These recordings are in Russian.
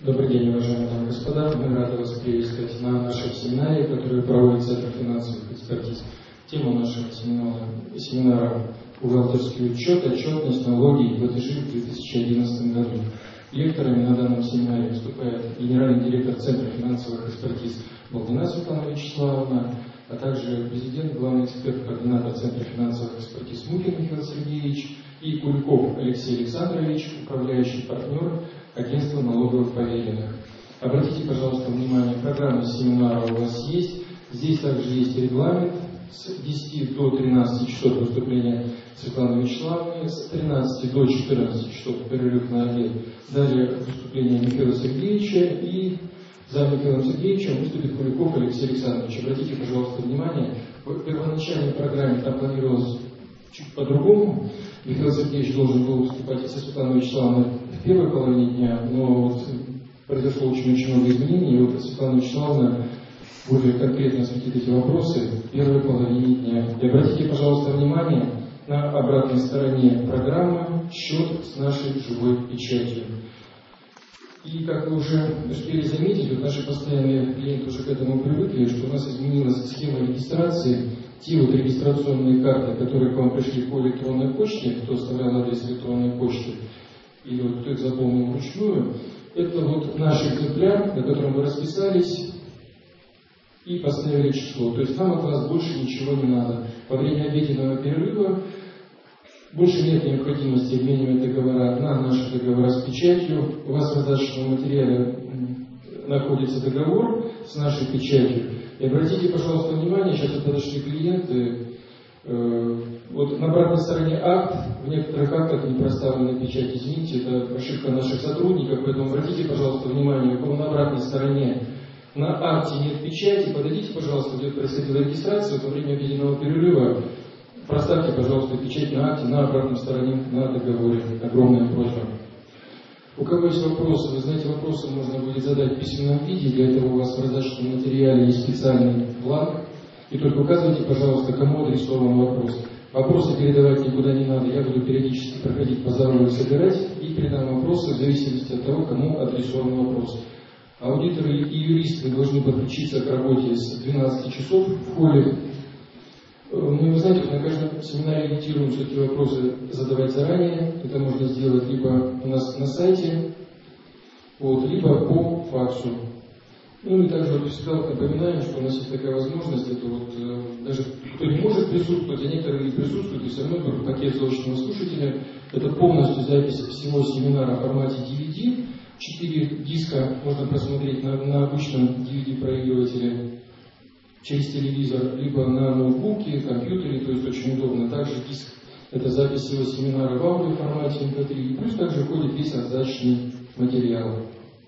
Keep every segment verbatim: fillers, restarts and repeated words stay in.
Добрый день, уважаемые дамы и господа. Мы рады вас приветствовать на нашем семинаре, который проводит Центр финансовых экспертиз. Тема нашего семинара, семинара «Бухгалтерский учет, отчетность, налоги и платежи в две тысячи одиннадцатом году». Лекторами на данном семинаре выступает генеральный директор Центра финансовых экспертиз Балдина Светлана Вячеславовна, а также президент, главный эксперт, координатор Центра финансовых экспертиз Мухин Михаил Сергеевич и Куликов Алексей Александрович, управляющий партнер агентства налоговых поверенных. Обратите, пожалуйста, внимание, программа семинара у вас есть. Здесь также есть регламент с десяти до тринадцати часов выступления Светланы Вячеславовны, с тринадцати до четырнадцати часов перерыв на обед. Далее выступление Михаила Сергеевича, и за Михаилом Сергеевичем выступит Куликов Алексей Александрович. Обратите, пожалуйста, внимание, в первоначальной программе там планировалось чуть по-другому. Михаил Сергеевич должен был выступать со Светланой Вячеславовной в первой половине дня, но вот произошло очень-очень много изменений, и вот Светлана Вячеславовна более конкретно осветит эти вопросы в первой половине дня. И обратите, пожалуйста, внимание на обратной стороне программы счет с нашей живой печатью. И как вы уже успели заметить, вот наши постоянные клиенты уже к этому привыкли, что у нас изменилась схема регистрации. Те вот регистрационные карты, которые к вам пришли по электронной почте, кто оставлял адрес электронной почты, или вот кто их заполнил вручную, это вот наш экземпляр, на котором вы расписались и поставили число. То есть нам от вас больше ничего не надо. Во время обеденного перерыва больше нет необходимости обменивать договора на наши договора с печатью. У вас в раздаточном материале находится договор с нашей печатью. И обратите, пожалуйста, внимание, сейчас вот подошли клиенты, э, вот на обратной стороне акт, в некоторых актах не проставлена печать, извините, это ошибка наших сотрудников, поэтому обратите, пожалуйста, внимание, у на обратной стороне на акте нет печати, подойдите, пожалуйста, где происходила регистрация, во время обеденного перерыва проставьте, пожалуйста, печать на акте, на обратной стороне, на договоре. Огромная просьба. У кого есть вопросы, вы знаете, вопросы можно будет задать в письменном виде, для этого у вас в раздаточном материале есть специальный бланк, и только указывайте, пожалуйста, кому адресован вопрос. Вопросы передавать никуда не надо, я буду периодически проходить по здоровью, собирать и передам вопросы в зависимости от того, кому адресован вопрос. Аудиторы и юристы должны подключиться к работе с двенадцати часов в холле. Ну, вы знаете, на каждом семинаре агитируем все-таки вопросы задавать заранее. Это можно сделать либо у нас на сайте, вот, либо по факсу. Ну и также вот всегда вот напоминаем, что у нас есть такая возможность, это вот э, даже кто не может присутствовать, а некоторые присутствуют и со мной берут пакет заочного слушателя. Это полностью запись всего семинара в формате ди ви ди. Четыре диска можно просмотреть на, на обычном ди ви ди-проигрывателе через телевизор, либо на ноутбуке, компьютере, то есть очень удобно. Также диск – это запись всего семинара в аудиоформате эм пэ три, и плюс также входит весь раздаточный материал.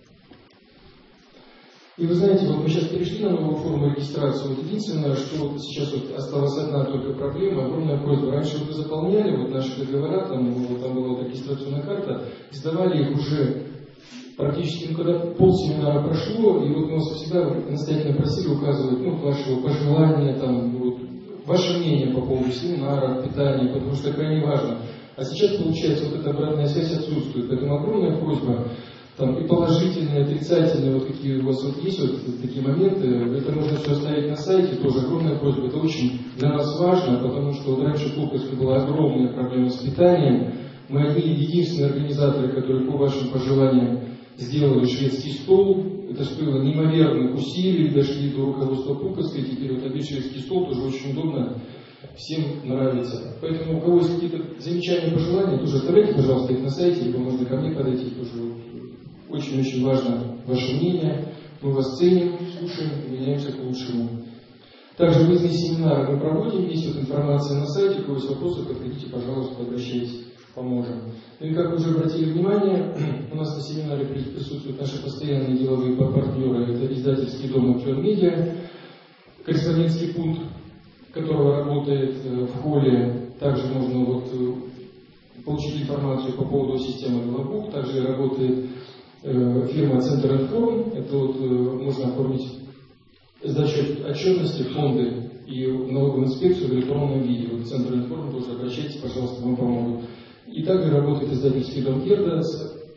И вы знаете, вот мы сейчас перешли на новую форму регистрации. Вот единственное, что вот сейчас вот осталась одна только проблема, огромная просьба. Раньше вот вы заполняли вот наши договора, там, вот, там была вот регистрационная карта, сдавали их уже практически, ну, когда полсеминара прошло, и вот мы вас всегда настоятельно просили указывать, ну, ваши пожелания, там, вот, ваше мнение по поводу семинара, питания, потому что это крайне важно. А сейчас, получается, вот эта обратная связь отсутствует, поэтому огромная просьба, там, и положительные, и отрицательные, вот какие у вас вот есть вот такие моменты, это можно все оставить на сайте, тоже огромная просьба, это очень для нас важно, потому что вот раньше в Пулковске была огромная проблема с питанием, мы одни единственные организаторы, которые по вашим пожеланиям сделали шведский стол, это стоило неимоверных усилий, дошли до руководства Пулковской, теперь вот опять шведский стол тоже очень удобно, всем нравится. Поэтому у кого есть какие-то замечания, пожелания, тоже оставляйте, пожалуйста, их на сайте, либо можно ко мне подойти, тоже очень-очень важно ваше мнение, мы вас ценим, слушаем и меняемся к лучшему. Также выездные семинары мы проводим, есть вот информация на сайте, у кого есть вопросы, подходите, пожалуйста, обращайтесь. Поможем. Ну и как вы уже обратили внимание, у нас на семинаре присутствуют наши постоянные деловые партнеры, это издательский дом «Актуал Медиа», корреспондентский пункт, которого работает в холле, также можно вот получить информацию по поводу системы Главбук, также работает фирма Центр Информ, это вот можно оформить сдачу отчетности, фонды и налоговую инспекцию в электронном виде. Вот Центр Информ тоже обращайтесь, пожалуйста, вам помогут. И также работает издательский дом Герда с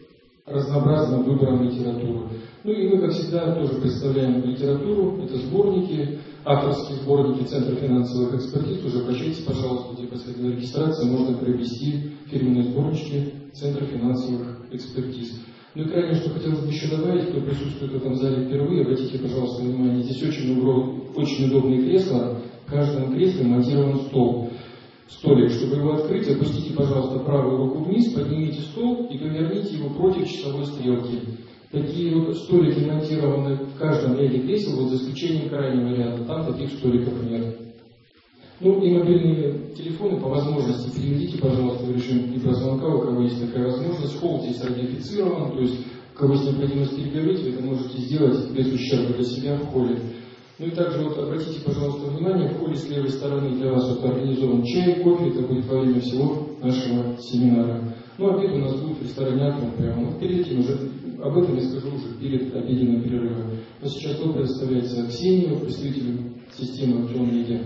разнообразным выбором литературы. Ну и мы, как всегда, тоже представляем литературу. Это сборники, авторские сборники Центра финансовых экспертиз. Уже обращайтесь, пожалуйста, где последняя регистрация, можно приобрести фирменные сборнички Центра финансовых экспертиз. Ну и крайне, что хотелось бы еще добавить, кто присутствует в этом зале впервые, обратите, пожалуйста, внимание, здесь очень, очень удобные кресла, в каждом кресле монтирован стол. Столик. Чтобы его открыть, опустите, пожалуйста, правую руку вниз, поднимите стол и поверните его против часовой стрелки. Такие вот столики монтированы в каждом ряде кресел, вот за исключением крайнего ряда, там таких столиков нет. Ну и мобильные телефоны по возможности переведите, пожалуйста, в режим виброзвонка, у кого есть такая возможность. Холл здесь радиофицирован, то есть у кого есть необходимость переговорить, вы это можете сделать без ущерба для себя в холле. Ну и также вот обратите, пожалуйста, внимание, в холле с левой стороны для вас вот организован чай, кофе, это будет во время всего нашего семинара. Ну, обед у нас будет в ресторане «Атом» прямо. Вот перед этим уже, об этом я скажу уже перед обеденным перерывом. Но сейчас слово предоставляется Ксении, представителю системы «Актуал Медиа».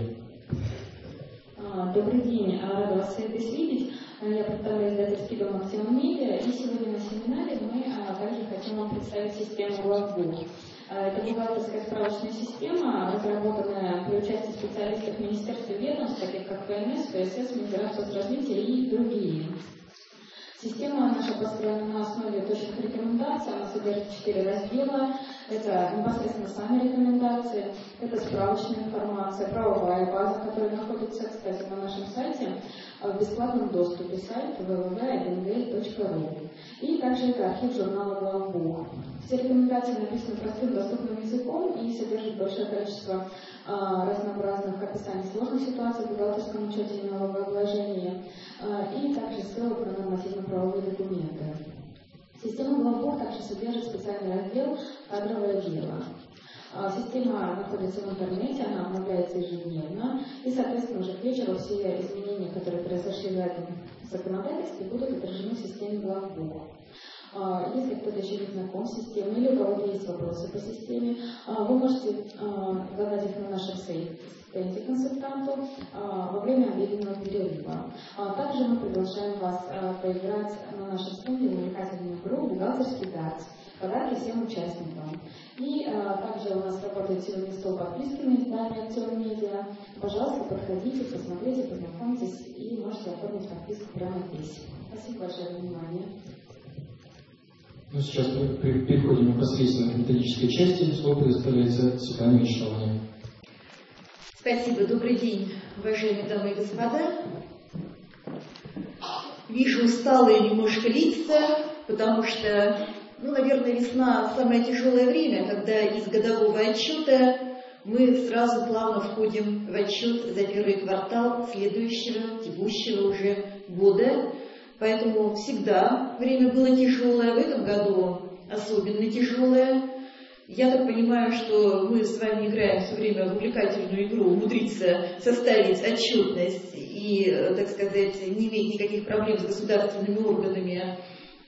Добрый день, рада вас всех здесь видеть. Я представляю издательский дом «Актуал Медиа», и сегодня на семинаре мы также хотим вам представить систему «Главбух». Это бухгалтерская справочная система, разработанная при участии специалистов Министерства ведомств, таких как ФНС, ФСС, Минздрав соцразвития и другие. Система наша построена на основе точных рекомендаций, она содержит четыре раздела. Это непосредственно сами рекомендации, это справочная информация, правовая база, которая находится, кстати, на нашем сайте в бесплатном доступе, сайт дабл ю дабл ю дабл ю точка ай эн гэ эл точка ру. И также это архив журнала «Главбух». Все рекомендации написаны простым доступным языком и содержат большое количество а, разнообразных описаний сложных ситуаций в бухгалтерском учете и налогообложении, а, и также ссылок на нормативно-правовые документы. Система «Главбух» также содержит специальный раздел «Кадровое дело». А, система находится в интернете, она обновляется ежедневно, и, соответственно, уже к вечеру все изменения, которые произошли в этом законодательстве, будут отражены в системе «Главбух». Если кто-то еще не знаком с системой или у кого-то есть вопросы по системе, вы можете задать их на нашем сайте консультанту во время обеденного перерыва. Также мы приглашаем вас поиграть на нашем стенде в увлекательную игру «Бухгалтерский дартс». Подарки всем участникам. И также у нас работает сегодня стол подписки на издание «Актуал Медиа». Пожалуйста, подходите, посмотрите, познакомьтесь и можете оформить подписку прямо здесь. Спасибо большое за внимание. Ну, сейчас мы переходим непосредственно к методической части. Слово предоставляется Светлане Вячеславовне. Спасибо. Добрый день, уважаемые дамы и господа. Вижу усталые немножко лица, потому что, ну, наверное, весна – самое тяжелое время, когда из годового отчета мы сразу плавно входим в отчет за первый квартал следующего, текущего уже года. Поэтому всегда время было тяжелое, в этом году особенно тяжелое. Я так понимаю, что мы с вами играем все время в увлекательную игру, умудриться составить отчетность и, так сказать, не иметь никаких проблем с государственными органами,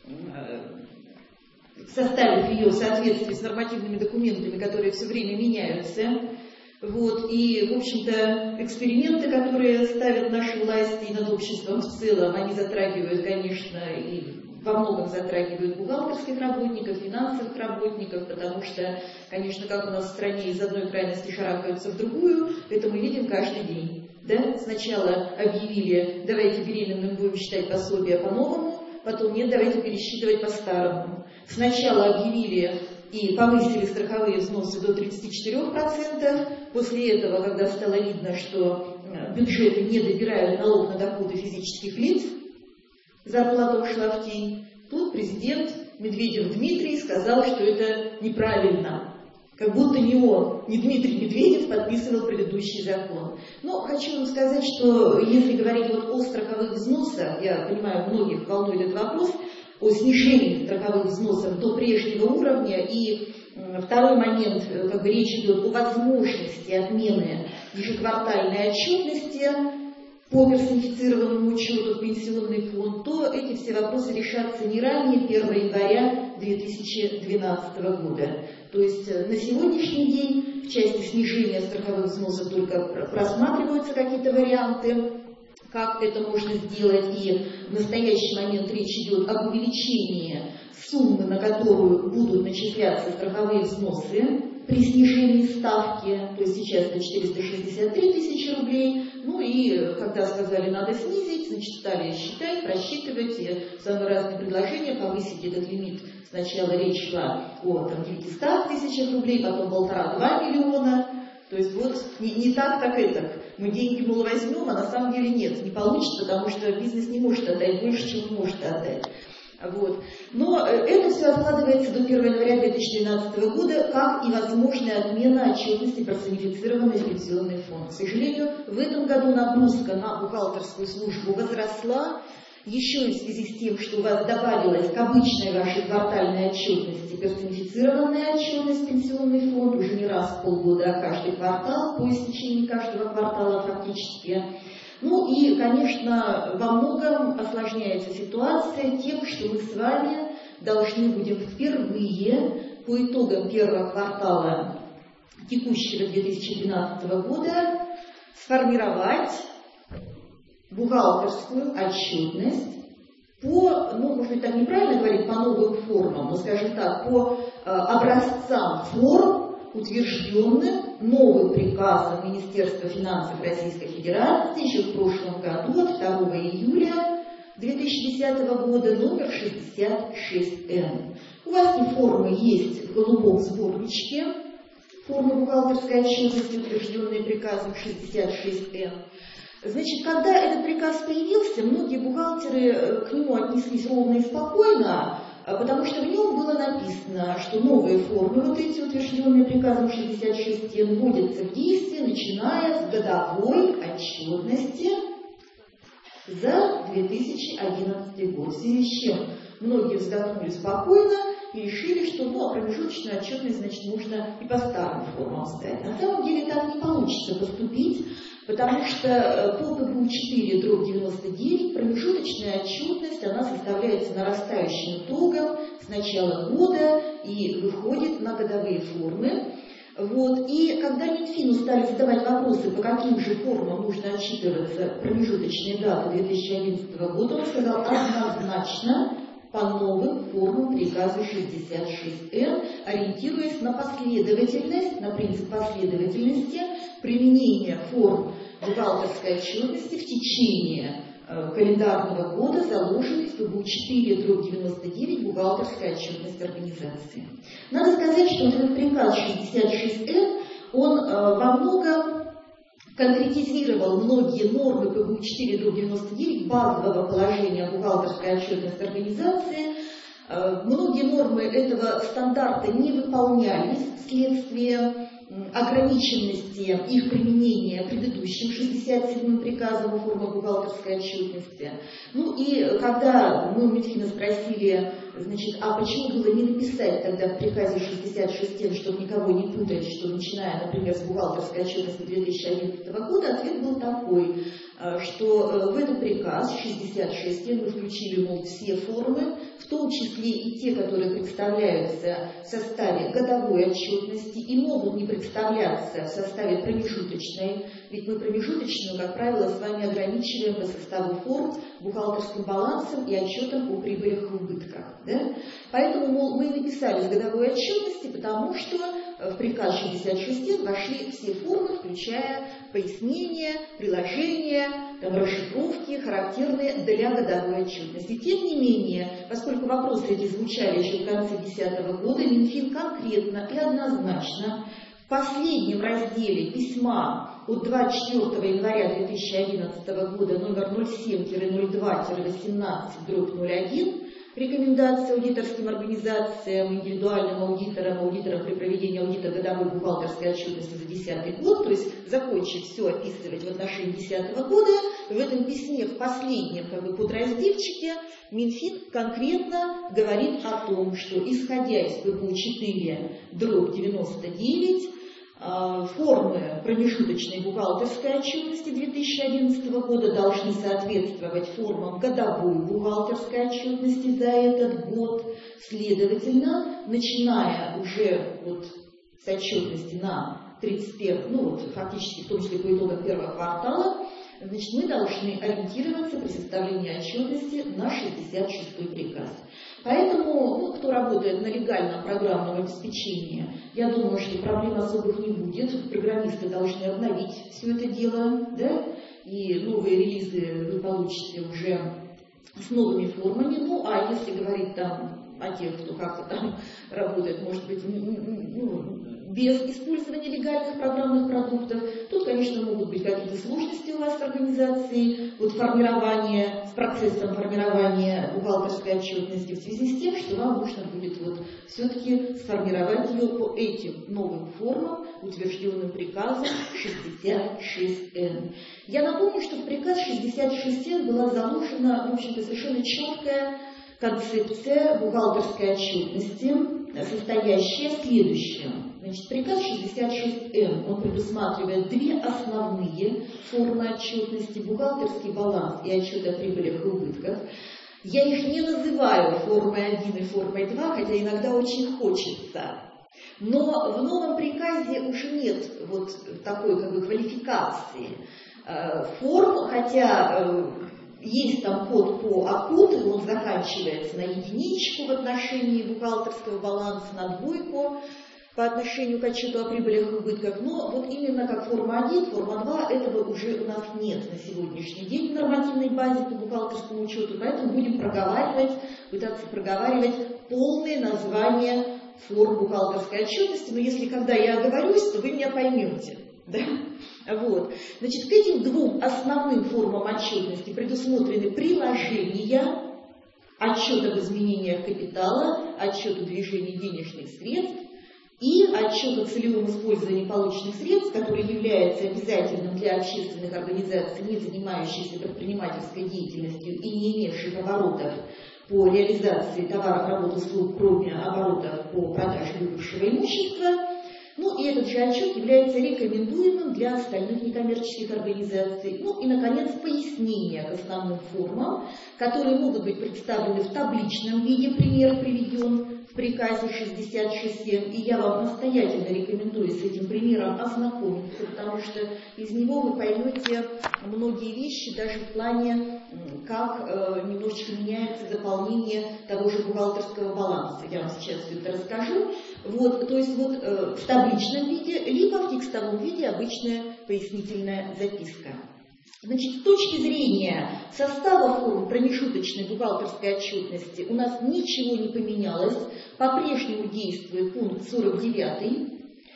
составив ее в соответствии с нормативными документами, которые все время меняются. Вот, и, в общем-то, эксперименты, которые ставят наши власти и над обществом в целом, они затрагивают, конечно, и во многом затрагивают бухгалтерских работников, финансовых работников, потому что, конечно, как у нас в стране из одной крайности шарахаются в другую, это мы видим каждый день. Да? Сначала объявили, давайте беременным будем считать пособие по-новому, потом нет, давайте пересчитывать по-старому. Сначала объявили и повысили страховые взносы до тридцати четырёх процентов. После этого, когда стало видно, что бюджеты не добирают налог на доходы физических лиц, зарплата ушла в тень, тут президент Медведев Дмитрий сказал, что это неправильно. Как будто не он, не Дмитрий Медведев подписывал предыдущий закон. Но хочу вам сказать, что если говорить вот о страховых взносах, я понимаю, многих волнует этот вопрос, о снижении страховых взносов до прежнего уровня. И второй момент, как бы речь идет о возможности отмены ежеквартальной отчетности по персонифицированному учету в пенсионный фонд, то эти все вопросы решатся не ранее первого января две тысячи двенадцатого года. То есть на сегодняшний день в части снижения страховых взносов только просматриваются какие-то варианты. как это можно сделать, и в настоящий момент речь идет об увеличении суммы, на которую будут начисляться страховые взносы при снижении ставки, то есть сейчас это четыреста шестьдесят три тысячи рублей, ну и когда сказали, надо снизить, значит, стали считать, просчитывать, и самые разные предложения, повысить этот лимит. Сначала речь шла о там, девятистах тысячах рублей, потом полтора-два миллиона. То есть вот не, не так, так это. Мы деньги, мол, возьмем, а на самом деле нет, не получится, потому что бизнес не может отдать больше, чем он может отдать. Вот. Но это все откладывается до первого января две тысячи двенадцатого года, как и возможная отмена отчетности персонифицированной пенсионный фонд. К сожалению, в этом году нагрузка на бухгалтерскую службу возросла, еще и в связи с тем, что у вас добавилась к обычной вашей квартальной отчетности персонифицированная отчетность пенсионный фонд, уже не раз в полгода, а каждый квартал, по истечении каждого квартала фактически. Ну и, конечно, во многом осложняется ситуация тем, что мы с вами должны будем впервые по итогам первого квартала текущего две тысячи двенадцатого года сформировать бухгалтерскую отчетность по, ну, может быть, так неправильно говорить, по новым формам, но, скажем так, по э, образцам форм, утвержденных новым приказом Министерства финансов Российской Федерации еще в прошлом году, от второго июля две тысячи десятого года, номер шестьдесят шесть эн. У вас и формы есть в голубом сборничке, формы бухгалтерской отчетности, утвержденные приказом шестьдесят шесть эн. Значит, когда этот приказ появился, многие бухгалтеры к нему отнеслись ровно и спокойно, потому что в нем было написано, что новые формы, вот эти утвержденные приказом шестьдесят шесть эн, вводятся в действие, начиная с годовой отчетности за две тысячи одиннадцатый год. В связи с чем многие вздохнули спокойно и решили, что ну, а промежуточную отчетность, значит, можно и по старым формам сдать. На самом деле так не получится поступить, потому что по пэ бэ у четыре дробь девяносто девять промежуточная отчетность, она составляется нарастающим итогом с начала года и выходит на годовые формы. Вот. И когда Минфину стали задавать вопросы, по каким же формам нужно отчитываться промежуточные даты две тысячи одиннадцатого года, он сказал однозначно по новым формам приказа шестьдесят шесть эн, ориентируясь на последовательность, на принцип последовательности применения форм бухгалтерской отчетности в течение э, календарного года, заложенных в пэ бэ у четыре дробь девяносто девять бухгалтерская отчетность организации. Надо сказать, что этот приказ шестьдесят шесть эн, он э, во многом конкретизировал многие нормы пэ бэ у четыре дробь девяносто девять базового положения бухгалтерской отчетности организации. Э, многие нормы этого стандарта не выполнялись вследствие ограниченности их применения предыдущим шестьдесят седьмым приказом о формах бухгалтерской отчетности. Ну и когда мы у Минфина спросили, значит, а почему было не написать тогда в приказе шестьдесят шесть эн, чтобы никого не путать, что начиная, например, с бухгалтерской отчетности две тысячи одиннадцатого года, ответ был такой, что в этот приказ шестьдесят шесть эн мы включили, мол, все формы, в том числе и те, которые представляются в составе годовой отчетности и могут не представляться в составе промежуточной, ведь мы промежуточную, как правило, с вами ограничиваем по составу форм, бухгалтерским балансом и отчетом о прибылях и убытках. Да? Поэтому, мол, мы написали с годовой отчетности, потому что в приказ шестьдесят шесть эн вошли все формы, включая пояснения, приложения, там, расшифровки, характерные для годовой отчетности. Тем не менее, поскольку вопросы эти звучали еще в конце две тысячи десятого года, Минфин конкретно и однозначно в последнем разделе письма от двадцать четвёртого января две тысячи одиннадцатого года номер ноль семь ноль два восемнадцать дробь ноль один рекомендации аудиторским организациям, индивидуальным аудиторам, аудиторам при проведении аудита годовой бухгалтерской отчетности за две тысячи десятый год, то есть закончив все описывать в отношении две тысячи десятого года, в этом письме в последнем как бы подразделчике Минфин конкретно говорит о том, что исходя из пэ бэ у четыре дробь девяносто девять, формы промежуточной бухгалтерской отчетности две тысячи одиннадцатого года должны соответствовать формам годовой бухгалтерской отчетности за этот год. Следовательно, начиная уже вот с отчетности на тридцать первое, ну вот фактически в том числе по итогам первого квартала, значит, мы должны ориентироваться при составлении отчетности на шестьдесят шестой приказ. Поэтому, ну, кто работает на легальном программном обеспечении, я думаю, что проблем особых не будет. Программисты должны обновить все это дело, да, и новые релизы вы получите уже с новыми формами. Ну, а если говорить там о тех, кто как-то там работает, может быть, ну, без использования легальных программных продуктов, тут, конечно, могут быть какие-то сложности у вас в организации, вот формирование, с процессом формирования бухгалтерской отчетности в связи с тем, что вам нужно будет вот все-таки сформировать ее по этим новым формам, утвержденным приказом шестьдесят шесть эн. Я напомню, что в приказ шестьдесят шесть эн была заложена, в общем-то, совершенно четкая концепция бухгалтерской отчетности, состоящая в следующем. Значит, приказ шестьдесят шесть эн, он предусматривает две основные формы отчетности: бухгалтерский баланс и отчет о прибылях и убытках. Я их не называю формой один и формой два, хотя иногда очень хочется. Но в новом приказе уже нет вот такой как бы квалификации форм, хотя есть там код по АКУТ, он заканчивается на единичку в отношении бухгалтерского баланса, на двойку по отношению к отчету о прибылях и убытках, но вот именно как форма один, форма два, этого уже у нас нет на сегодняшний день в нормативной базе по бухгалтерскому учету, поэтому будем проговаривать, пытаться проговаривать полные названия форм бухгалтерской отчетности, но если когда я оговорюсь, то вы меня поймете. Да? Вот. Значит, к этим двум основным формам отчетности предусмотрены приложения: отчет об изменениях капитала, отчет о движении денежных средств и отчет о целевом использовании полученных средств, который является обязательным для общественных организаций, не занимающихся предпринимательской деятельностью и не имевших оборотов по реализации товаров, работ, услуг, кроме оборотов по продаже выбывшего имущества. Ну и этот же отчет является рекомендуемым для остальных некоммерческих организаций. Ну и, наконец, пояснения к основным формам, которые могут быть представлены в табличном виде. Пример приведен в приказе шестьдесят шесть эн. И я вам настоятельно рекомендую с этим примером ознакомиться, потому что из него вы поймете многие вещи, даже в плане, как э, немножечко меняется заполнение того же бухгалтерского баланса. Я вам сейчас все это расскажу. Вот, то есть вот э, в табличном виде, либо в текстовом виде обычная пояснительная записка. Значит, с точки зрения состава форм промежуточной бухгалтерской отчетности у нас ничего не поменялось. По-прежнему действует пункт сорок девять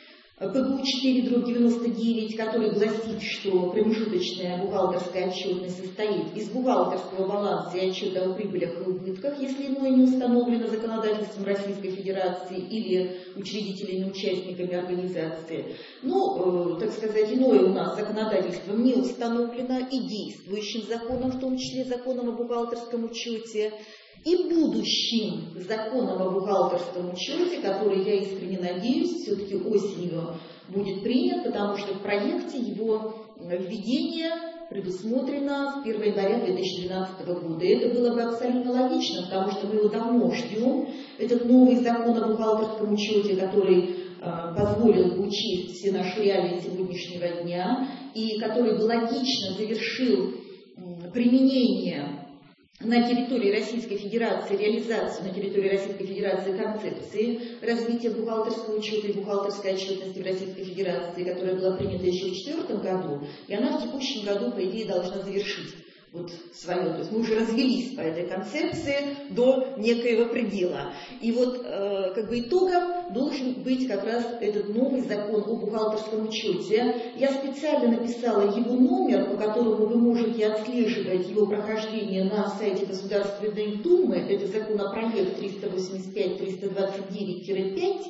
П Г У четыре дробь девяносто девять, который гласит, что промежуточная бухгалтерская отчетность состоит из бухгалтерского баланса и отчета о прибылях и убытках, если иное не установлено законодательством Российской Федерации или учредителями, участниками организации. Ну, э, так сказать, иное у нас законодательством не установлено и действующим законом, в том числе законом о бухгалтерском учете, и будущим законом о бухгалтерском учете, который, я искренне надеюсь, все-таки осенью будет принят, потому что в проекте его введение предусмотрено с первого января две тысячи двенадцатого года. И это было бы абсолютно логично, потому что мы его давно ждем. Этот новый закон о бухгалтерском учете, который э, позволил бы учесть все наши реалии сегодняшнего дня, и который бы логично завершил э, применение на территории Российской Федерации, реализацию на территории Российской Федерации концепции развития бухгалтерского учета и бухгалтерской отчетности в Российской Федерации, которая была принята еще в две тысячи четвёртом году, и она в текущем году, по идее, должна завершить вот свое. То есть мы уже развелись по этой концепции до некоего предела. И вот э, как бы итогом должен быть как раз этот новый закон о бухгалтерском учете. Я специально написала его номер, по которому вы можете отслеживать его прохождение на сайте Государственной Думы. Это законопроект триста восемьдесят пять триста двадцать девять пять.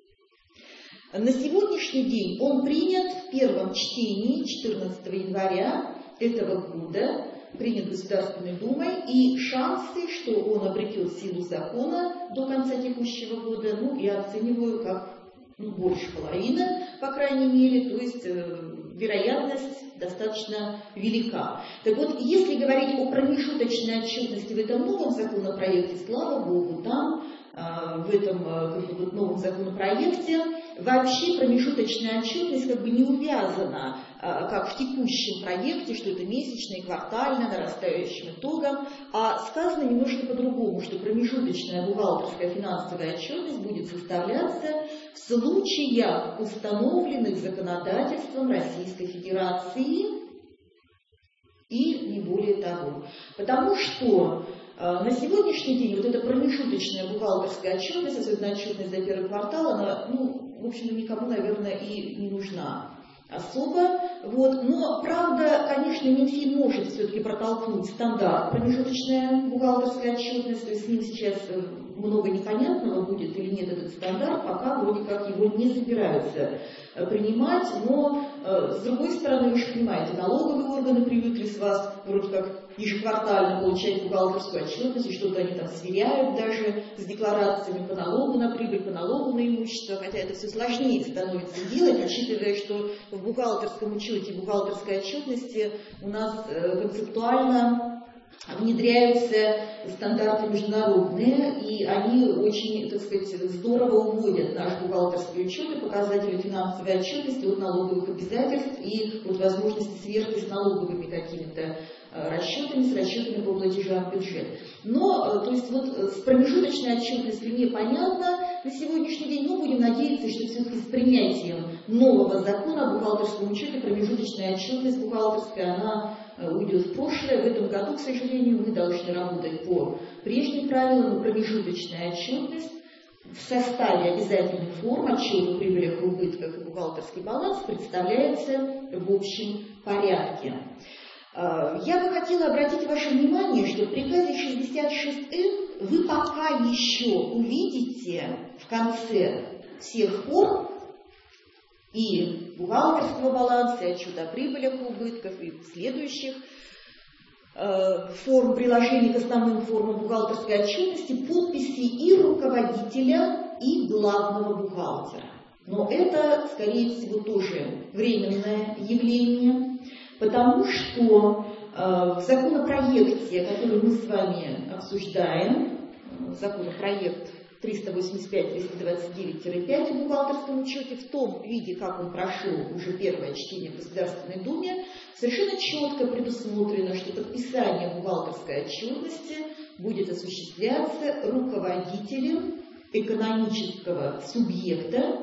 На сегодняшний день он принят в первом чтении четырнадцатого января этого года, принят Государственной Думой, и шансы, что он обретет силу закона до конца текущего года, ну, я оцениваю как ну, больше половины, по крайней мере, то есть э, вероятность достаточно велика. Так вот, если говорить о промежуточной отчетности в этом новом законопроекте, слава Богу, там э, в этом как бы, вот, новом законопроекте. Вообще промежуточная отчетность как бы не увязана, как в текущем проекте, что это месячное, квартальное, нарастающим итогом, а сказано немножко по-другому, что промежуточная бухгалтерская финансовая отчетность будет составляться в случаях, установленных законодательством Российской Федерации, и не более того. Потому что э, на сегодняшний день вот эта промежуточная бухгалтерская отчетность, особенно отчетность за первый квартал, она, ну, в общем, никому, наверное, и не нужна особо. Вот. Но, правда, конечно, Минфин может все-таки протолкнуть стандарт промежуточная бухгалтерская отчетность, то есть с ним сейчас много непонятного будет или нет этот стандарт, пока вроде как его не собираются принимать, но с другой стороны, вы же понимаете, налоговые органы привыкли с вас вроде как ежеквартально получать бухгалтерскую отчетность, и что-то они там сверяют даже с декларациями по налогу на прибыль, по налогу на имущество, хотя это все сложнее становится делать, учитывая, что в бухгалтерском учете, бухгалтерской отчетности у нас концептуально внедряются стандарты международные, и они очень, так сказать, здорово уводят наш бухгалтерский учет и показатели финансовой отчетности от налоговых обязательств и от возможности сверки с налоговыми какими-то расчетами, с расчетами по платежам в бюджет. Но, то есть, вот с промежуточной отчетностью непонятно на сегодняшний день, но будем надеяться, что все-таки с принятием нового закона о бухгалтерском учете промежуточная отчетность бухгалтерская, она уйдет в прошлое. В этом году, к сожалению, мы должны работать по прежним правилам, но промежуточная отчетность в составе обязательных форм отчета о прибылях и убытках и бухгалтерский баланс представляется в общем порядке. Я бы хотела обратить ваше внимание, что в приказе шестьдесят шесть эн вы пока еще увидите в конце всех форм и бухгалтерского баланса, и отчета о прибылях и убытках, и следующих э, форм приложений к основным формам бухгалтерской отчетности подписи и руководителя, и главного бухгалтера. Но это, скорее всего, тоже временное явление. Потому что э, в законопроекте, который мы с вами обсуждаем, э, законопроект триста восемьдесят пять триста двадцать девять пять о бухгалтерском учете, в том виде, как он прошел уже первое чтение в Государственной Думе, совершенно четко предусмотрено, что подписание бухгалтерской отчетности будет осуществляться руководителем экономического субъекта.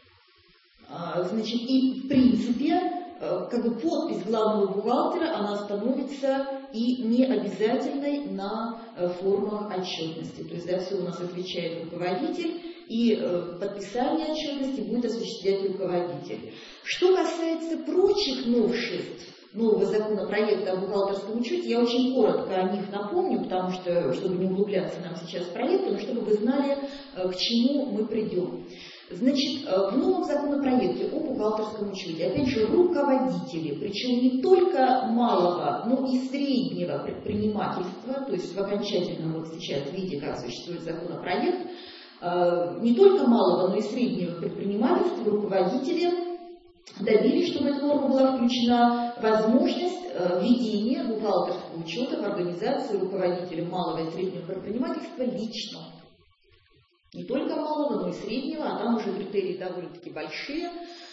Э, значит, и в принципе, как бы подпись главного бухгалтера, она становится и не обязательной на формах отчетности. То есть за все у нас отвечает руководитель, и подписание отчетности будет осуществлять руководитель. Что касается прочих новшеств нового законопроекта о бухгалтерском учете, я очень коротко о них напомню, потому что, чтобы не углубляться нам сейчас в проект, но чтобы вы знали, к чему мы придем. Значит, в новом законопроекте о бухгалтерском учете, опять же, руководители, причем не только малого, но и среднего предпринимательства, то есть в окончательном вот сейчас виде, как существует законопроект, не только малого, но и среднего предпринимательства, руководители добились, чтобы эта норма была включена, возможность ведения бухгалтерского учета в организации руководителя малого и среднего предпринимательства лично. Не только малого, но и среднего, а там уже критерии довольно-таки большие,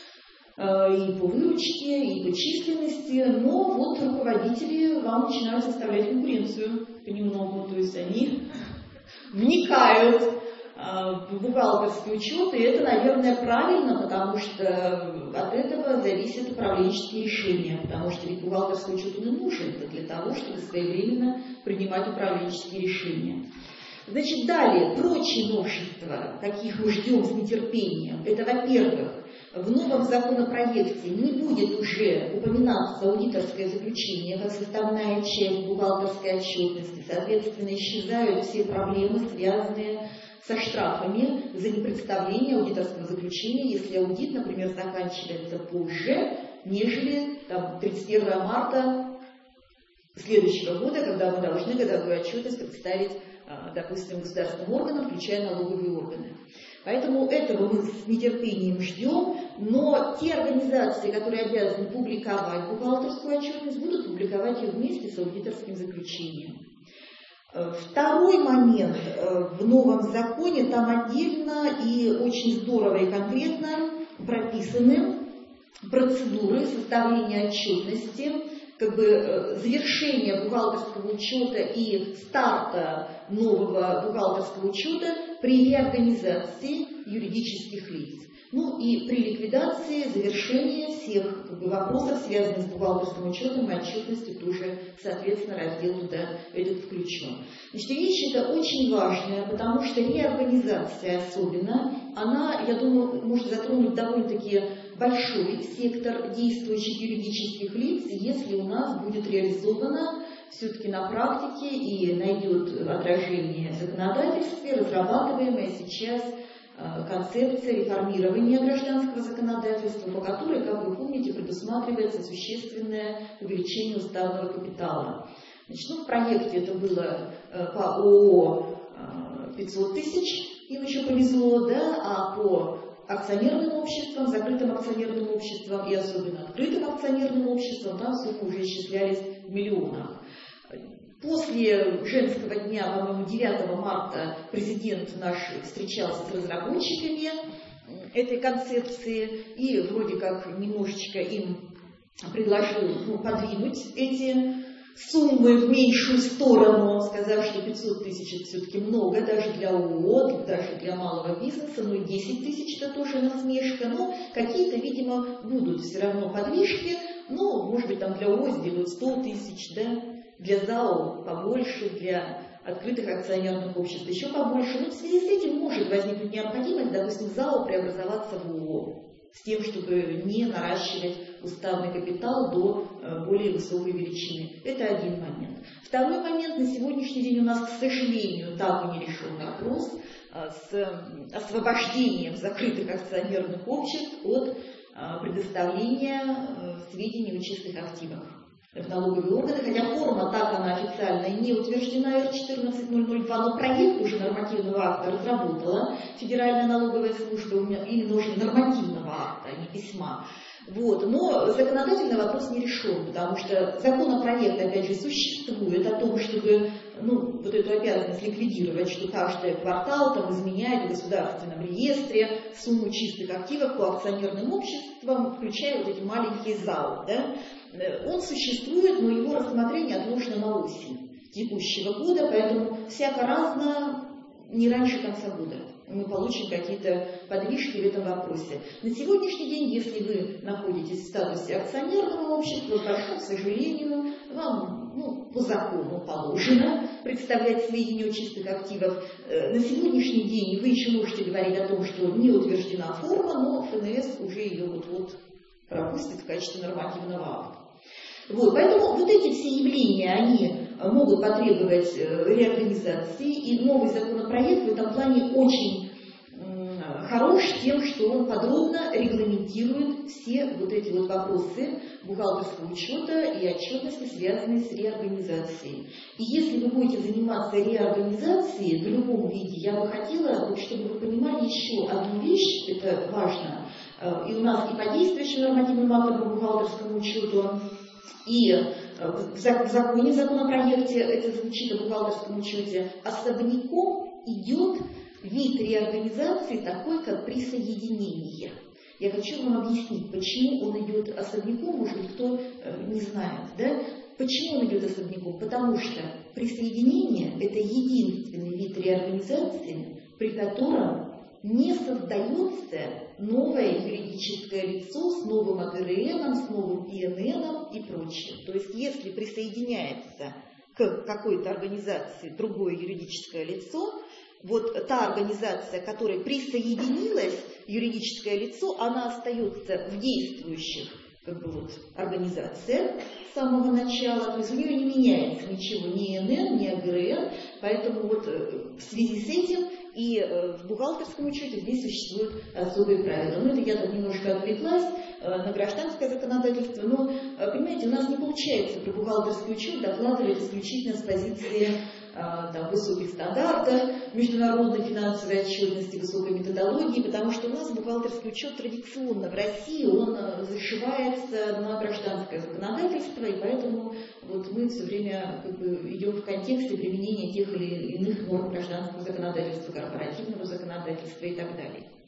и по выручке, и по численности, но вот руководители вам начинают составлять конкуренцию понемногу, то есть они вникают в бухгалтерский учет, и это, наверное, правильно, потому что от этого зависят управленческие решения, потому что ведь бухгалтерский учет он и нужен для того, чтобы своевременно принимать управленческие решения. Значит, далее, прочие новшества, каких мы ждем с нетерпением, это, во-первых, в новом законопроекте не будет уже упоминаться аудиторское заключение как составная часть бухгалтерской отчетности, соответственно, исчезают все проблемы, связанные со штрафами за непредставление аудиторского заключения, если аудит, например, заканчивается позже, нежели там, тридцать первого марта следующего года, когда мы должны годовую отчетность представить, допустим, государственным органам, включая налоговые органы. Поэтому этого мы с нетерпением ждем, но те организации, которые обязаны публиковать бухгалтерскую отчетность, будут публиковать ее вместе с аудиторским заключением. Второй момент в новом законе, там отдельно и очень здорово и конкретно прописаны процедуры составления отчетности, как бы завершения бухгалтерского учета и старта нового бухгалтерского учета при реорганизации юридических лиц. Ну и при ликвидации, завершения всех как бы, вопросов, связанных с бухгалтерским учетом и отчетностью, тоже, соответственно, раздел туда этот включен. Значит, вещь эта очень важная, потому что реорганизация особенно, она, я думаю, может затронуть довольно-таки большой сектор действующих юридических лиц, если у нас будет реализована все-таки на практике и найдет отражение в законодательстве, разрабатываемая сейчас концепция реформирования гражданского законодательства, по которой, как вы помните, предусматривается существенное увеличение уставного капитала. Значит, ну, в проекте это было по ООО пятьсот тысяч, им еще повезло, да, а по акционерным обществам, закрытым акционерным обществам и особенно открытым акционерным обществам, там суммы уже исчислялись в миллионах. После женского дня, по-моему, девятого марта, президент наш встречался с разработчиками этой концепции и вроде как немножечко им предложил ну, подвинуть эти суммы в меньшую сторону, сказав, что пятьсот тысяч это все-таки много, даже для ООО, даже для малого бизнеса, ну и десять тысяч это тоже насмешка, но какие-то, видимо, будут все равно подвижки, ну, может быть, там для ООО сделают сто тысяч, да, для ЗАО побольше, для открытых акционерных обществ еще побольше. Но в связи с этим может возникнуть необходимость, допустим, ЗАО преобразоваться в ООО, с тем, чтобы не наращивать уставный капитал до более высокой величины. Это один момент. Второй момент. На сегодняшний день у нас, к сожалению, так и не решен вопрос с освобождением закрытых акционерных обществ от предоставления сведений о чистых активах в налоговые органы, хотя форма так она официально не утверждена эр четырнадцать ноль ноль два, но проект уже нормативного акта разработала Федеральная налоговая служба, именно уже нормативного акта, а не письма. Вот. Но законодательный вопрос не решен, потому что законопроект, опять же, существует о том, чтобы ну, вот эту обязанность ликвидировать, что каждый квартал там, изменяет в государственном реестре сумму чистых активов по акционерным обществам, включая вот эти маленькие ЗАО. Да? Он существует, но его рассмотрение отложено на осень текущего года, поэтому всяко разно, не раньше конца года мы получим какие-то подвижки в этом вопросе. На сегодняшний день, если вы находитесь в статусе акционерного общества, прошу, к сожалению, вам ну, по закону положено представлять сведения о чистых активах. На сегодняшний день вы еще можете говорить о том, что не утверждена форма, но ФНС уже ее вот-вот пропустит в качестве нормативного акта. Вот, поэтому вот эти все явления, они могут потребовать реорганизации, и новый законопроект в этом плане очень хорош тем, что он подробно регламентирует все вот эти вот вопросы бухгалтерского учета и отчетности, связанные с реорганизацией. И если вы будете заниматься реорганизацией в любом виде, я бы хотела, чтобы вы понимали еще одну вещь, это важно, и у нас и по действующим нормативным актам по бухгалтерскому учету, и в законе, законопроекте, это звучит о бухгалтерском учете, особняком идет вид реорганизации такой, как присоединение. Я хочу вам объяснить, почему он идет особняком, может быть, кто не знает. Да? Почему он идет особняком? Потому что присоединение – это единственный вид реорганизации, при котором не создается новое юридическое лицо с новым а гэ эр эном, с новым пи эн эном и прочее. То есть, если присоединяется к какой-то организации другое юридическое лицо, вот та организация, к которой присоединилось юридическое лицо, она остается в действующих как бы вот, организациях с самого начала, то есть у нее не меняется ничего, ни эн эн, ни а гэ эр эн, поэтому вот в связи с этим и в бухгалтерском учете здесь существуют особые правила. Ну, это я там немножко отвлеклась на гражданское законодательство, но, понимаете, у нас не получается про бухгалтерский учет докладывать исключительно с позиции там, высоких стандартов, международной финансовой отчетности, высокой методологии, потому что у нас бухгалтерский учет традиционно в России, он зашивается на гражданское законодательство, и поэтому вот мы мы все время как бы, идем в контексте применения тех или иных норм гражданского законодательства, корпоративного законодательства и так далее.